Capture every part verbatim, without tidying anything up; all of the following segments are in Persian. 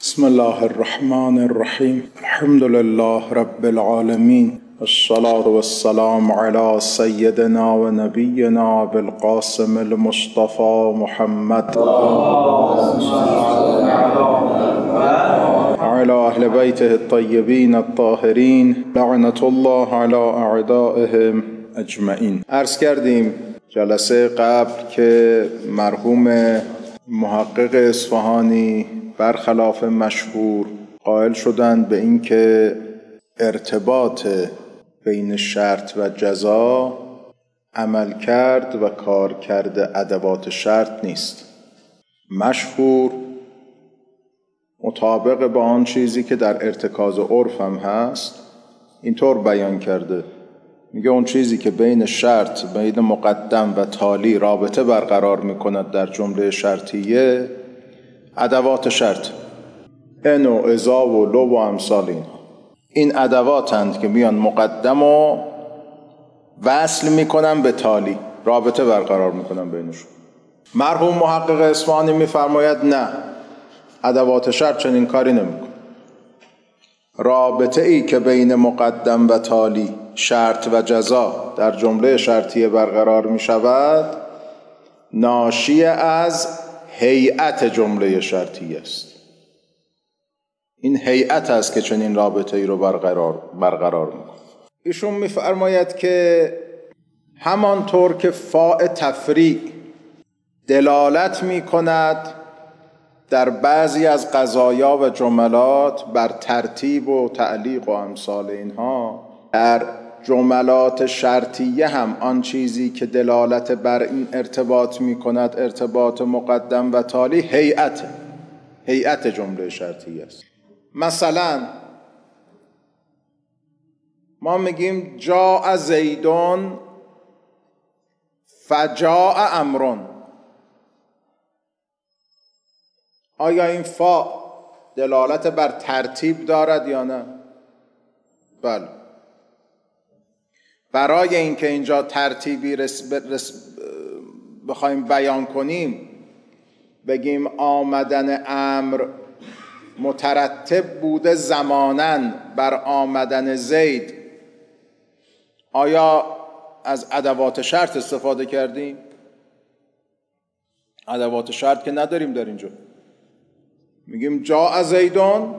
بسم الله الرحمن الرحیم. الحمد لله رب العالمین، الصلاة والسلام على سیدنا و نبینا بالقاسم المصطفى محمد وعلى اهل بیته الطیبین الطاهرین لعنة الله على اعدائهم اجمعین. عرض کردیم جلسه قبل که مرحوم محقق اصفهانی برخلاف مشهور قائل شدند به این که ارتباط بین شرط و جزا عمل کرد و کار کرده ادوات شرط نیست. مشهور مطابق با آن چیزی که در ارتکاز عرف هم هست اینطور بیان کرده، میگه اون چیزی که بین شرط بین مقدم و تالی رابطه برقرار میکند در جمله شرطیه ادوات شرط، ان و اذا و لو و امثال اینها. این ادواتند که میان مقدم و وصل میکنن به تالی، رابطه برقرار میکنن بینشون. مرحوم محقق اصفهانی میفرماید نه، ادوات شرط چنین کاری نمیکنه. رابطه ای که بین مقدم و تالی، شرط و جزا در جمله شرطیه برقرار میشود ناشی از هیئت جمله شرطیه است. این هیئت است که چنین رابطه ای رو برقرار برقرار میکنه. ایشون میفرماید که همانطور که فاء تفریع دلالت میکند در بعضی از قضایا و جملات بر ترتیب و تعلیق و امثال اینها، در جملات شرطیه هم آن چیزی که دلالت بر این ارتباط میکند ارتباط مقدم و تالی هیئت هیئت جمله شرطیه است. مثلا ما میگیم جاء زیدون فجاء امرون. آیا این فا دلالت بر ترتیب دارد یا نه؟ بله. برای اینکه اینجا ترتیبی رس رس بخوایم بیان کنیم بگیم آمدن امر مترتب بوده زماناً بر آمدن زید، آیا از ادوات شرط استفاده کردیم؟ ادوات شرط که نداریم در اینجا. میگیم جاء زیدون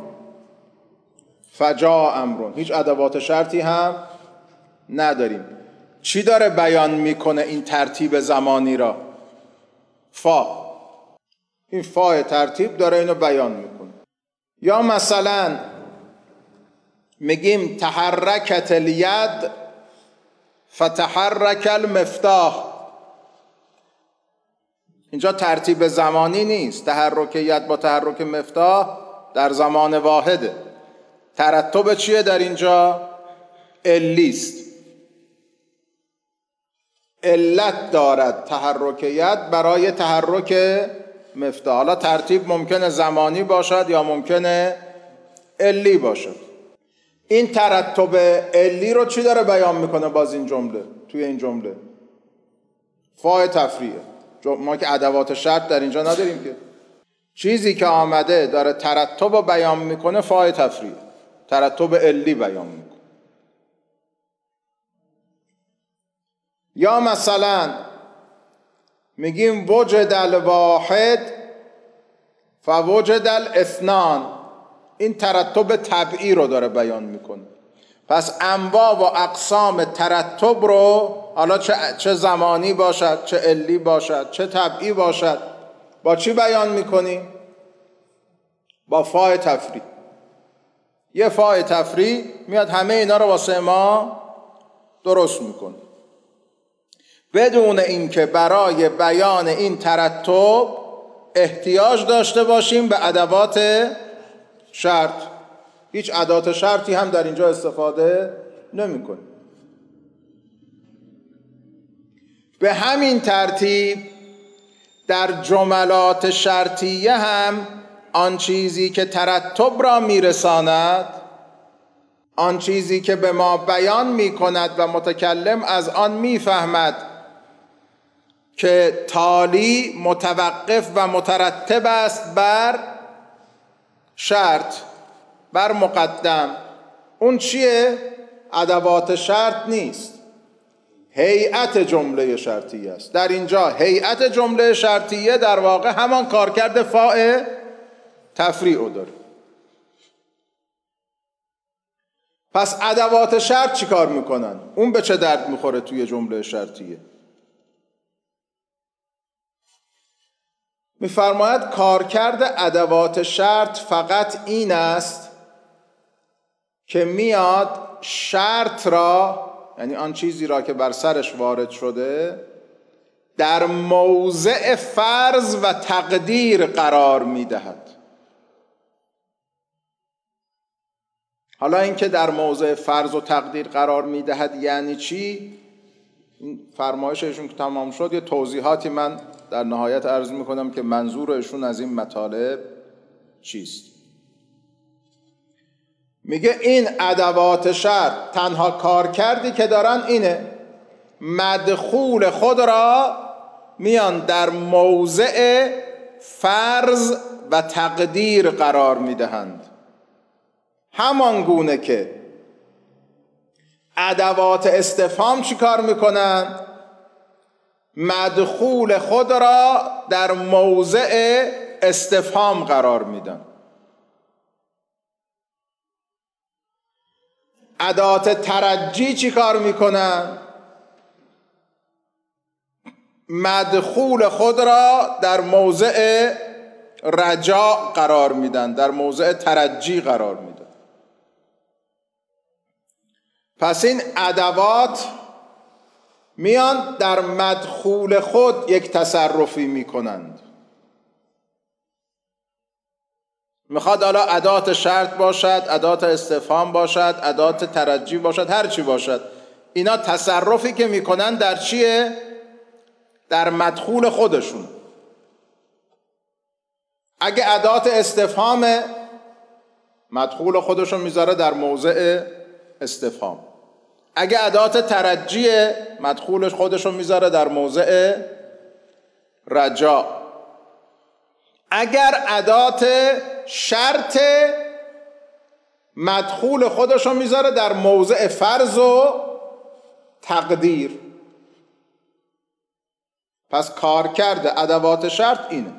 فجاء امرون، هیچ ادوات شرطی هم نداریم. چی داره بیان میکنه این ترتیب زمانی را؟ فا. این فا ترتیب داره اینو بیان میکنه. یا مثلا میگیم تحرکت الید فتحرک المفتاح. اینجا ترتیب زمانی نیست، تحرک ید با تحرک مفتاح در زمان واحده. ترتب چیه در اینجا؟ علیست، علت دارد تحرک ید برای تحرک مفتاح. حالا ترتیب ممکنه زمانی باشد یا ممکنه علی باشد. این ترتب علی رو چی داره بیان میکنه باز این جمله؟ توی این جمله فاء تفریعه. ما که ادوات شرط در اینجا نداریم که. چیزی که آمده داره ترتب رو بیان میکنه فاء تفریعه، ترتب علی بیان میکنه. یا مثلا میگیم وجد الواحد فوجد الاثنان. این ترتب طبعی رو داره بیان میکنه. پس انواع و اقسام ترتب رو، حالا چه, چه زمانی باشد، چه علی باشد، چه طبعی باشد، با چی بیان میکنیم؟ با فاء تفریع. یه فاء تفریع میاد همه اینا رو واسه ما درست میکنه، بدون اینکه برای بیان این ترتب احتیاج داشته باشیم به ادوات شرط. هیچ ادوات شرطی هم در اینجا استفاده نمی کنیم. به همین ترتیب در جملات شرطیه هم آن چیزی که ترتب را میرساند، آن چیزی که به ما بیان می کند و متکلم از آن میفهمد که تالی متوقف و مترتب است بر شرط بر مقدم، اون چیه؟ ادوات شرط نیست، هیئت جمله شرطیه است. در اینجا هیئت جمله شرطیه در واقع همان کارکرد فاء تفریع داره. پس ادوات شرط چی کار میکنن؟ اون به چه درد میخوره توی جمله شرطیه؟ میفرماید کارکرد ادوات شرط فقط این است که میاد شرط را، یعنی آن چیزی را که بر سرش وارد شده، در موضع فرض و تقدیر قرار میدهد. حالا اینکه در موضع فرض و تقدیر قرار میدهد یعنی چی؟ این فرمایششون که تمام شد یه توضیحاتی من در نهایت عرض میکنم که منظورشون از این مطالب چیست. میگه این ادوات شرط تنها کار کردی که دارن اینه، مدخول خود را میان در موضع فرض و تقدیر قرار میدهند، همان گونه که ادوات استفهام چی کار میکنن؟ مدخول خود را در موضع استفهام قرار میدن. ادوات ترجی چی کار میکنن؟ مدخول خود را در موضع رجاء قرار میدن، در موضع ترجی قرار میدن. پس این ادوات میان در مدخول خود یک تصرفی میکنند. میخواد حالا ادات شرط باشد، ادات استفهام باشد، ادات ترجی باشد، هر چی باشد، اینا تصرفی که میکنن در چیه؟ در مدخول خودشون. اگه ادات استفهام، مدخول خودشون میذاره در موضع استفهام. اگه ادات ترجیه، مدخولش خودشون میذاره در موضع رجاء. اگر ادات شرط، مدخول خودشون میذاره در موضع فرض و تقدیر. پس کارکرد ادوات شرط اینه.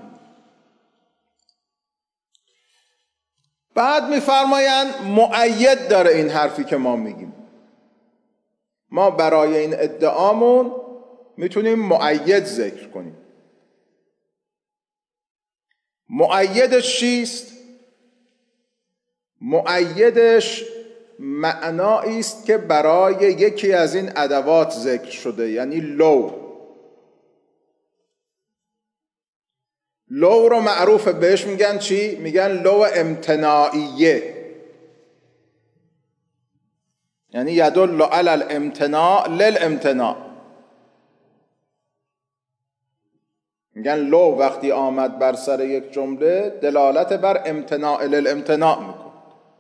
بعد میفرمایند مؤید داره این حرفی که ما میگیم. ما برای این ادعامون میتونیم مؤید ذکر کنیم. مؤیدش چیست؟ مؤیدش معنایی است که برای یکی از این ادوات ذکر شده، یعنی لو. لو رو معروف بهش میگن چی؟ میگن لو امتناعیه، یعنی یدل علی الامتناع للامتناع. میگن لو وقتی آمد بر سر یک جمله دلالت بر امتناع للامتناع میکنه.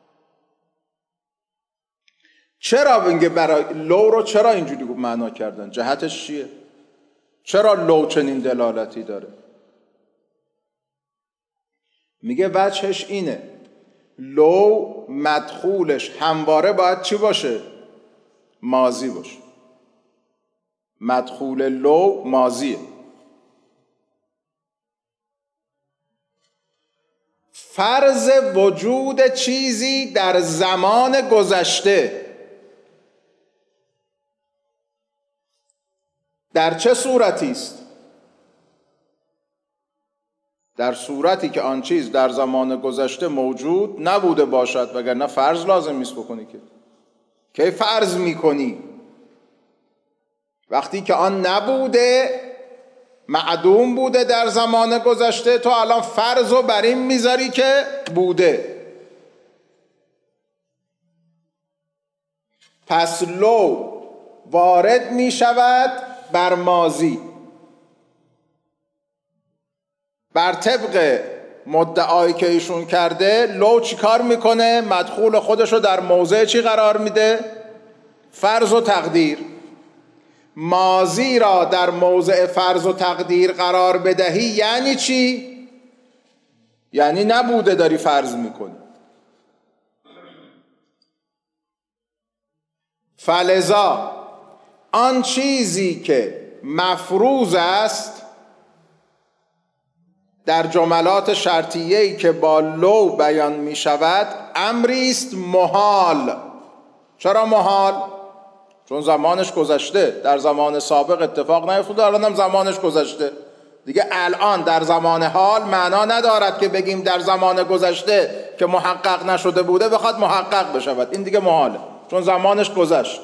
چرا میگه برای لو رو چرا اینجوری معنا کردن؟ جهتش چیه؟ چرا لو چنین دلالتی داره؟ میگه وجهش اینه، لو مدخولش همواره باید چی باشه؟ ماضی باشه. مدخول لو ماضیه. فرض وجود چیزی در زمان گذشته در چه صورتی است؟ در صورتی که آن چیز در زمان گذشته موجود نبوده باشد، وگرنه فرض لازم نیست بکنی. که کی فرض میکنی؟ وقتی که آن نبوده، معدوم بوده در زمان گذشته، تو الان فرض رو بر این میذاری که بوده. پس لو وارد میشود بر ماضی. بر طبق مدعایی که ایشون کرده، لو چی کار میکنه؟ مدخول خودش رو در موضع چی قرار میده؟ فرض و تقدیر. ماضی را در موضع فرض و تقدیر قرار بدهی یعنی چی؟ یعنی نبوده داری فرض میکنی. فلذا آن چیزی که مفروض است در جملات شرطیه‌ای که با لو بیان می شود امری است محال. چرا محال؟ چون زمانش گذشته، در زمان سابق اتفاق نیفتاده، الانم زمانش گذشته دیگه. الان در زمان حال معنا ندارد که بگیم در زمان گذشته که محقق نشده بوده بخواد محقق بشود، این دیگه محاله، چون زمانش گذشت،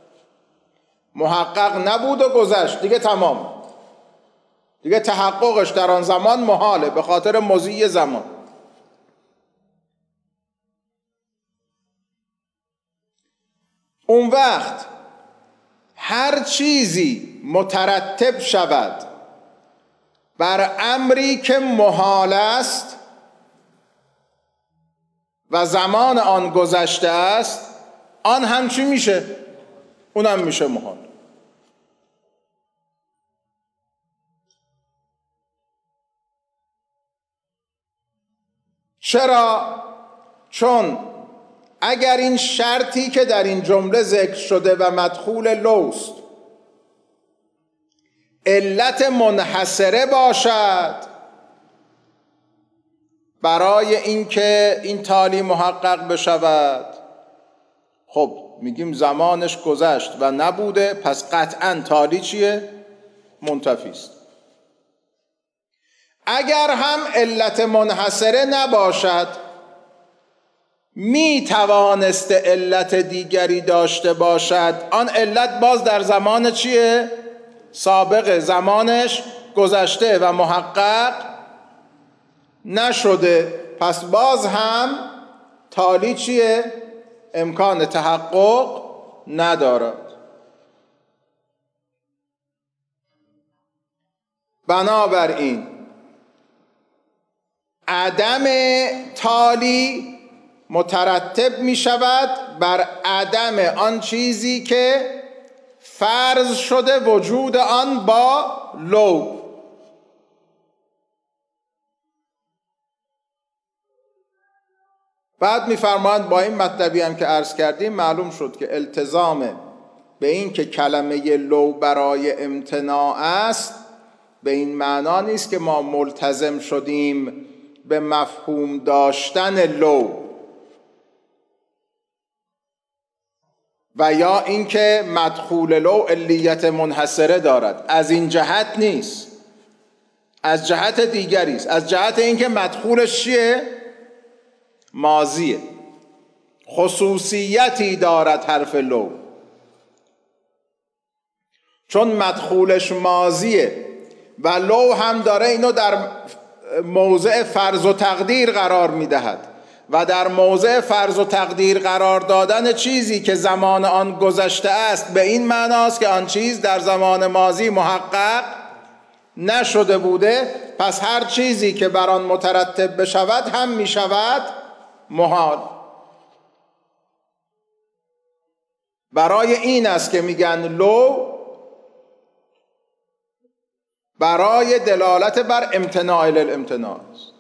محقق نبود و گذشت دیگه، تمام دیگه، تحققش در آن زمان محاله به خاطر مضی زمان. اون وقت هر چیزی مترتب شود بر امری که محال است و زمان آن گذشته است، آن هم چی میشه؟ اون هم میشه محال. چرا؟ چون اگر این شرطی که در این جمله ذکر شده و مدخول لوست علت منحصره باشد برای اینکه این تالی محقق بشود، خب میگیم زمانش گذشت و نبوده، پس قطعاً تالی چیه؟ منتفی است. اگر هم علت منحصره نباشد، می توانست علت دیگری داشته باشد، آن علت باز در زمان چیه؟ سابقه، زمانش گذشته و محقق نشده، پس باز هم تالی چیه؟ امکان تحقق ندارد. بنابراین عدم تالی مترتب می شود بر عدم آن چیزی که فرض شده وجود آن با لو. بعد می‌فرمایند با این مطلبی هم که عرض کردیم معلوم شد که التزام به این که کلمه لو برای امتناع است به این معنا نیست که ما ملتزم شدیم به مفهوم داشتن لو و یا اینکه مدخول لو علیت منحصره دارد، از این جهت نیست، از جهت دیگری است، از جهت اینکه مدخولش چیه؟ ماضیه، خصوصیتی دارد حرف لو، چون مدخولش ماضیه و لو هم داره اینو در موضع فرض و تقدیر قرار میدهد و در موضع فرض و تقدیر قرار دادن چیزی که زمان آن گذشته است به این معناست که آن چیز در زمان ماضی محقق نشده بوده، پس هر چیزی که بر آن مترتب بشود هم می شود محال. برای این است که میگن لو برای دلالت بر امتناع الامتناع است.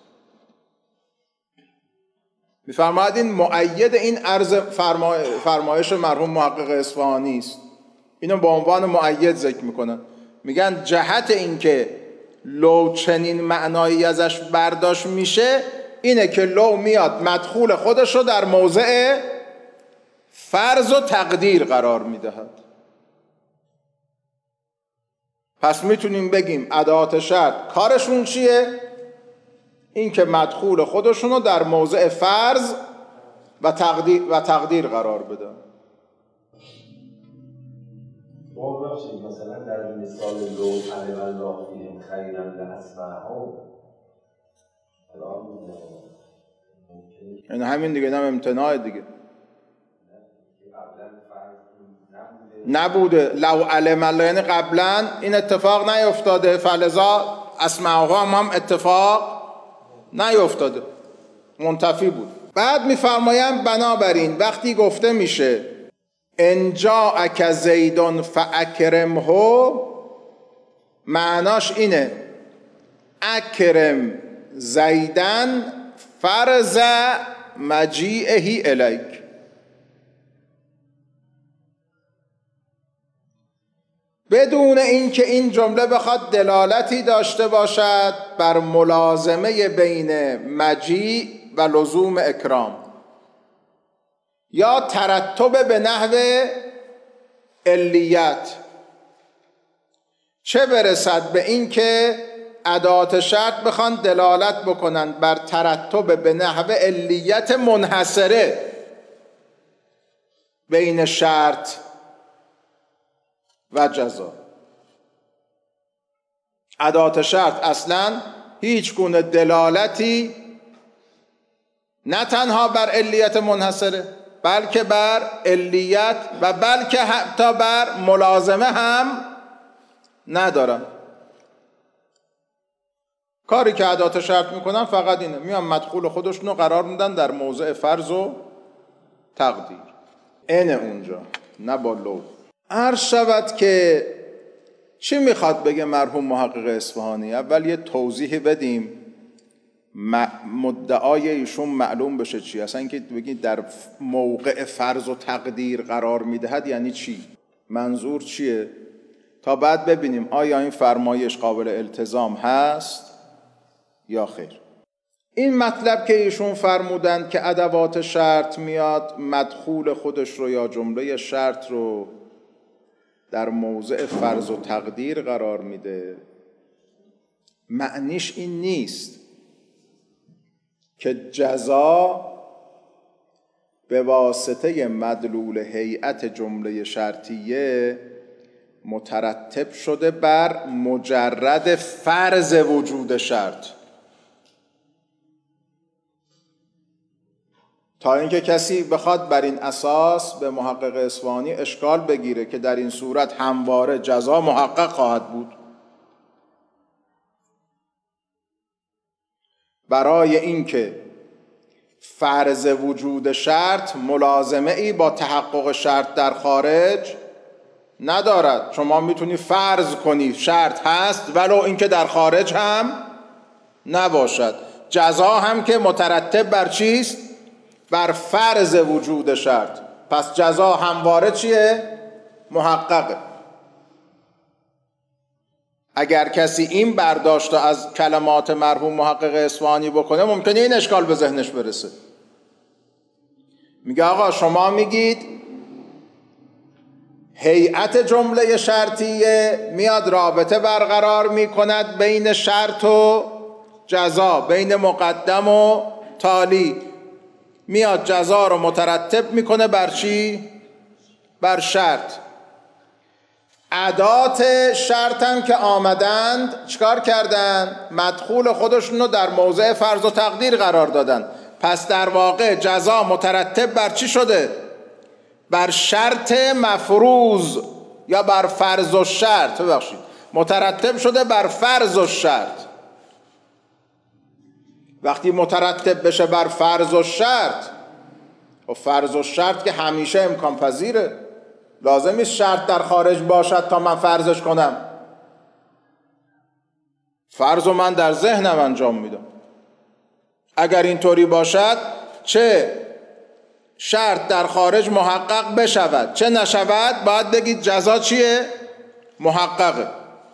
می‌فرماید این مؤید این عرض فرمایش مرحوم محقق اصفهانی است، اینو به عنوان مؤید ذکر میکنن، میگن جهت این که لو چنین معنایی ازش برداشت میشه اینه که لو میاد مدخول خودش رو در موضع فرض و تقدیر قرار میدهد. پس میتونیم بگیم ادوات شرط کارشون چیه؟ این که مدخول خودشون رو در موضع فرض و تقدیر, و تقدیر قرار بدن. مثلا در مثال لو علم الله فیهم خیرا لاسمعهم، این همین دیگه، نم امتناع دیگه نبوده. لو علم الله یعنی قبلا این اتفاق نیفتاده، فلذا اسمعهم هم اتفاق نیفتاده، منتفی بود. بعد میفرمایم بنابراین وقتی گفته میشه ان جاءک زید فاکرمه، معناش اینه اکرم زیدن فرض مجیئه الیک. بدون اینکه این جمله بخواد دلالتی داشته باشد بر ملازمه بین مجیء و لزوم اکرام یا ترتب به نحو علیت، چه برسد به این که ادات شرط بخوان دلالت بکنند بر ترتب به نحو علیت منحصره بین شرط و جزا. ادات شرط اصلا هیچ گونه دلالتی نه تنها بر علیت منحصره بلکه بر علیت و بلکه حتی بر ملازمه هم ندارن. کاری که ادات شرط میکنن فقط اینه، میان مدخول خودشونو قرار میدن در موضع فرض و تقدیر. اینه اونجا، نه با لو. عرض شود که چی میخواد بگه مرحوم محقق اصفهانی؟ اول یه توضیح بدیم مدعای ایشون معلوم بشه چی اصلا. اینکه بگید در موقع فرض و تقدیر قرار میدهد یعنی چی، منظور چیه، تا بعد ببینیم آیا این فرمایش قابل التزام هست یا خیر. این مطلب که ایشون فرمودند که ادوات شرط میاد مدخول خودش رو یا جمله شرط رو در موضع فرض و تقدیر قرار میده، معنیش این نیست که جزا به واسطه مدلول هیئت جمله شرطیه مترتب شده بر مجرد فرض وجود شرط. تا اینکه کسی بخواد بر این اساس به محقق اصفهانی اشکال بگیره که در این صورت همواره جزا محقق خواهد بود، برای اینکه فرض وجود شرط ملازمه ای با تحقق شرط در خارج ندارد. شما میتونی فرض کنی شرط هست ولو اینکه در خارج هم نباشد. جزا هم که مترتب بر چیست؟ بر فرض وجود شرط. پس جزا همواره چیه؟ محققه. اگر کسی این برداشت از کلمات مرحوم محقق اصفهانی بکنه ممکنه این اشکال به ذهنش برسه. میگه آقا شما میگید هیئت جمله شرطیه میاد رابطه برقرار میکند بین شرط و جزا، بین مقدم و تالی، میاد جزا رو مترتب میکنه بر چی؟ بر شرط. ادات شرط هم که آمدند چیکار کردن؟ مدخول خودشون رو در موضع فرض و تقدیر قرار دادن. پس در واقع جزا مترتب بر چی شده؟ بر شرط مفروض یا بر فرض و شرط. ببخشید مترتب شده بر فرض و شرط. وقتی مترتب بشه بر فرض و شرط، و فرض و شرط که همیشه امکان پذیره، لازم نیست شرط در خارج باشد تا من فرضش کنم. فرض رو من در ذهنم انجام میدم. اگر اینطوری باشد چه شرط در خارج محقق بشود چه نشود، باید بگید جزا چیه؟ محققه.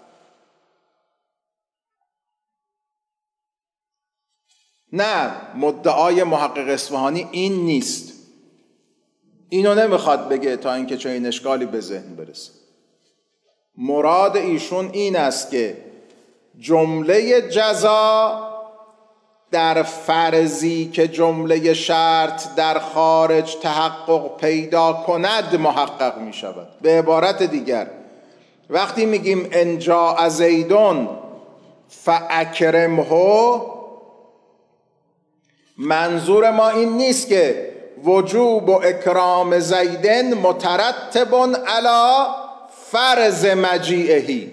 نه، مدعای محقق اصفهانی این نیست. اینو نمیخواد بگه تا اینکه چه این اشکالی به ذهن برسه. مراد ایشون این است که جمله جزا در فرضی که جمله شرط در خارج تحقق پیدا کند محقق می شود. به عبارت دیگر وقتی میگیم ان جاء زیدون فاکرمه، منظور ما این نیست که وجوب و اکرام زیدن مترتب علی فرض مجیئه،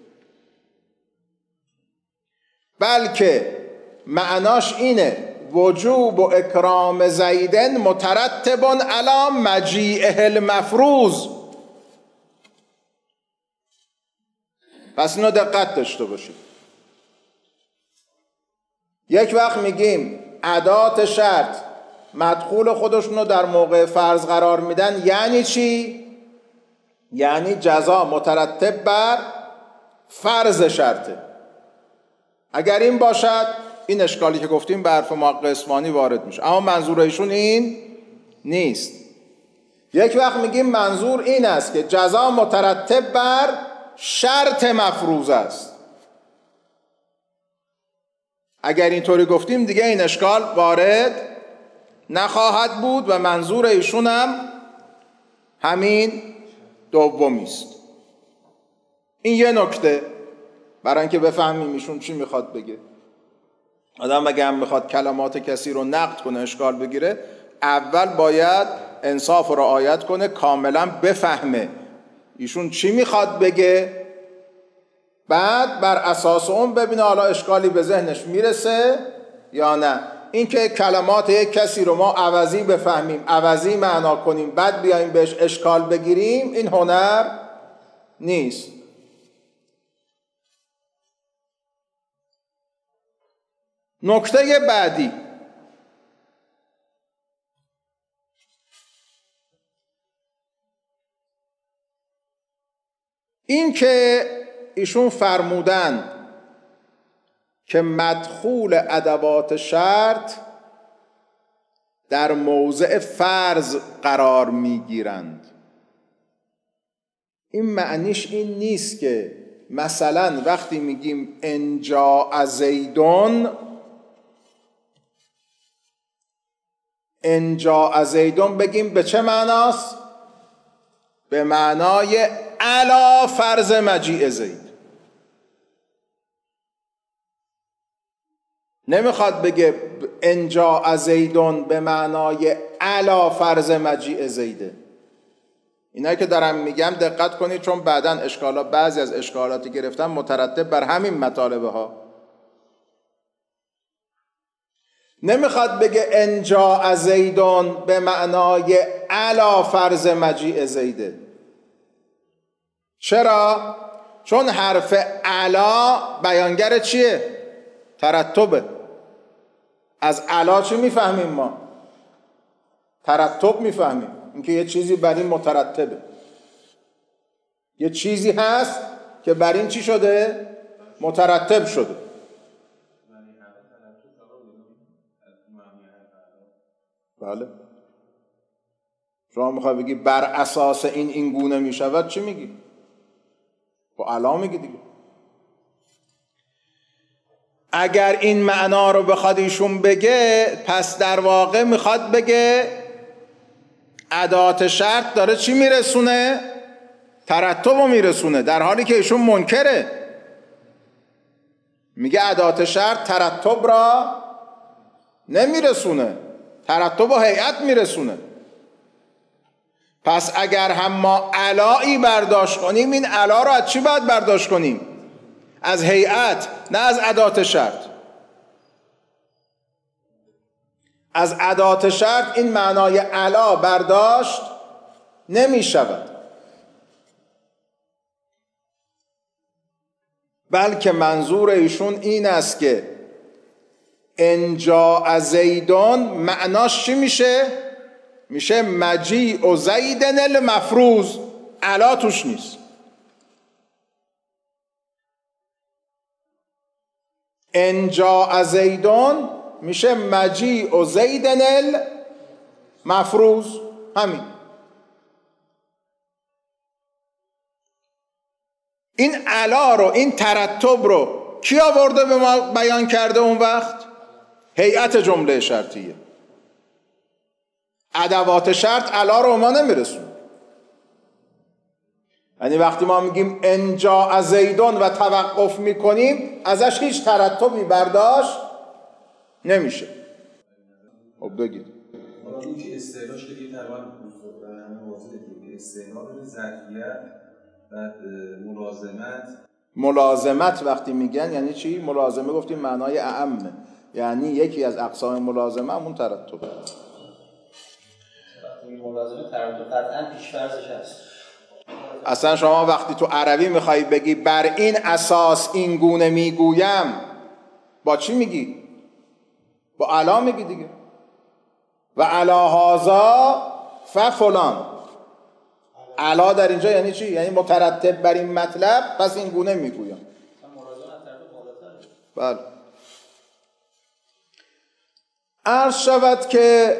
بلکه معناش اینه وجوب و اکرام زیدن مترتب علی مجیئه المفروض. پس اینو دقت داشته باشید. یک وقت میگیم ادات شرط مدخول خودشون رو در موقع فرض قرار میدن، یعنی چی؟ یعنی جزا مترتب بر فرض شرطه. اگر این باشد این اشکالی که گفتیم به حرف محقق اصفهانی وارد میشه، اما منظور ایشون این نیست. یک وقت میگیم منظور این است که جزا مترتب بر شرط مفروض است. اگر اینطوری گفتیم دیگه این اشکال وارد نخواهد بود و منظور ایشون هم همین دومی است. این یه نکته برای اینکه بفهمیم ایشون چی میخواد بگه. آدم اگه هم میخواد کلمات کسی رو نقد کنه، اشکال بگیره، اول باید انصاف رو رعایت کنه، کاملا بفهمه ایشون چی میخواد بگه، بعد بر اساس اون ببینه حالا اشکالی به ذهنش میرسه یا نه. اینکه کلمات یک کسی رو ما عوضی بفهمیم، عوضی معنا کنیم، بعد بیایم بهش اشکال بگیریم، این هنر نیست. نکته بعدی، این که ایشون فرمودن که مدخول ادوات شرط در موضع فرض قرار میگیرند، این معنیش این نیست که مثلا وقتی میگیم ان جاء زیدون، ان جاء زیدون بگیم به چه معناست؟ به معنای علی فرض مجیء زید. نمیخواد بگه ان جاء زیدون به معنای علی فرض مجیء زیده. اینایی که دارم میگم دقت کنید، چون بعداً اشکالات، بعضی از اشکالاتی گرفتم مترتب بر همین مطالبه ها. نمیخواد بگه ان جاء زیدون به معنای علی فرض مجیء زیده. چرا؟ چون حرف علا بیانگر چیه؟ ترتبه. از علا چی میفهمیم ما؟ ترتب میفهمیم، اینکه یه چیزی بر این مترتبه، یه چیزی هست که بر این چی شده؟ مترتب شده. بله. شما میخوای بگی بر اساس این این گونه میشود، چی میگی؟ با علا میگی دیگه. اگر این معنا رو بخواد ایشون بگه، پس در واقع میخواد بگه ادات شرط داره چی میرسونه؟ ترتب رو میرسونه، در حالی که ایشون منکره. میگه ادات شرط ترتب را نمیرسونه، ترتب و هیئت میرسونه. پس اگر هم ما علایی برداشت کنیم، این علا رو از چی باید برداشت کنیم؟ از هیئت، نه از ادات شرط. از ادات شرط این معنای علا برداشت نمی شود، بلکه منظور ایشون این است که ان جاء زیدون معناش چی میشه؟ میشه مجیء زیدن المفروض، علا توش نیست. ان جاء زیدون میشه مجیء زیدن المفروض، همین. این علا رو، این ترتب رو کی آورده به ما بیان کرده اون وقت؟ هیئت جمله شرطیه. ادوات شرط علا رو ما نمیرسون. یعنی وقتی ما میگیم ان جاء زیدون و توقف میکنیم، ازش هیچ ترتبی برداشت نمیشه. خب بگید. این که استعلاش دیگه تقریبا همه واضحه دیگه، استعلا به ظرفیت، بعد ملازمت. ملازمت وقتی میگن یعنی چی؟ ملازمه گفتیم معنای اعمه، یعنی یکی از اقسام ملازمه همون ترتبه. این ملازمه ترتب قطعا پیش‌فرضش هست. اصلا شما وقتی تو عربی میخوای بگی بر این اساس این گونه میگویم، با چی میگی؟ با علا میگی دیگه. و علا هازا ففلان. علا در اینجا یعنی چی؟ یعنی مترتب بر این مطلب، پس این گونه میگویم. بله. عرض شود که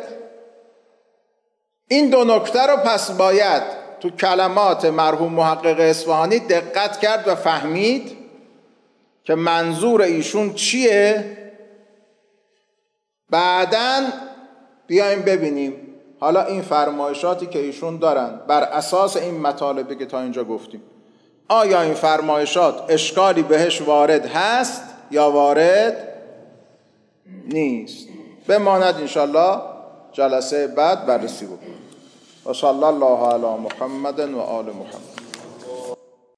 این دو نکته رو پس باید تو کلمات مرحوم محقق اصفهانی دقت کرد و فهمید که منظور ایشون چیه. بعداً بیایم ببینیم حالا این فرمایشاتی که ایشون دارن بر اساس این مطالبی که تا اینجا گفتیم، آیا این فرمایشات اشکالی بهش وارد هست یا وارد نیست. بماند انشالله جلسه بعد بررسی بکنیم. و صلی الله علی محمد و آل محمد.